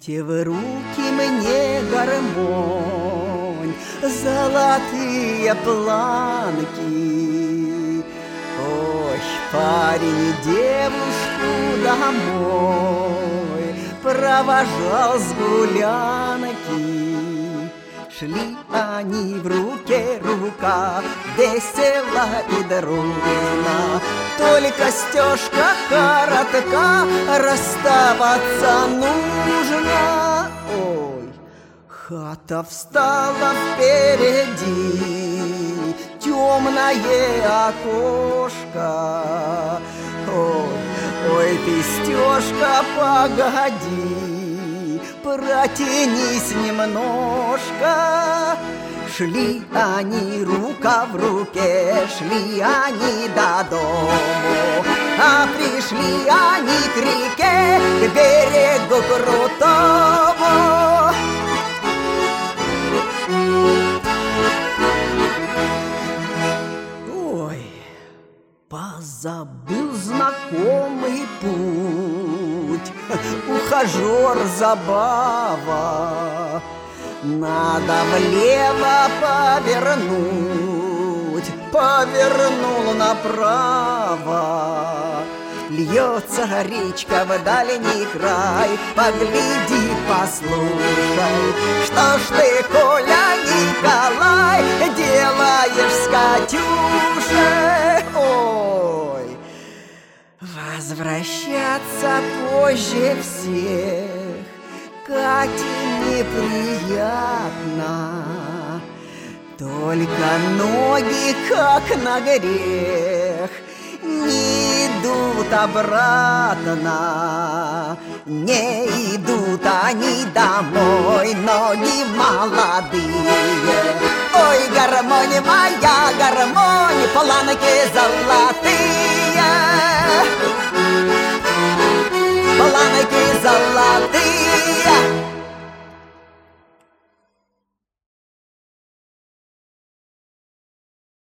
Дайте в руки мне гармонь, золотые планки. Ой, парень девушку домой провожал с гулянки. Шли они в руке рука, весело и дружно. Только стежка коротка, расставаться нужно. Ой, хата встала впереди, темное окошко. Ой, ты, стежка, погоди, протянись немножко. Шли они рука в руке, шли они до дому, а пришли они к реке, к берегу крутому. Ой, позабыл знакомый путь, ухажер забава. Надо влево повернуть, повернул направо. Льется речка в дальний край, погляди, послушай. Что ж ты, Коля Николай, делаешь с Катюшей? Ой, возвращаться позже всех Кате неприятно, только ноги, как на грех, не идут обратно. Не идут они домой, ноги молодые. Ой, гармонь моя, гармонь, планки золотые.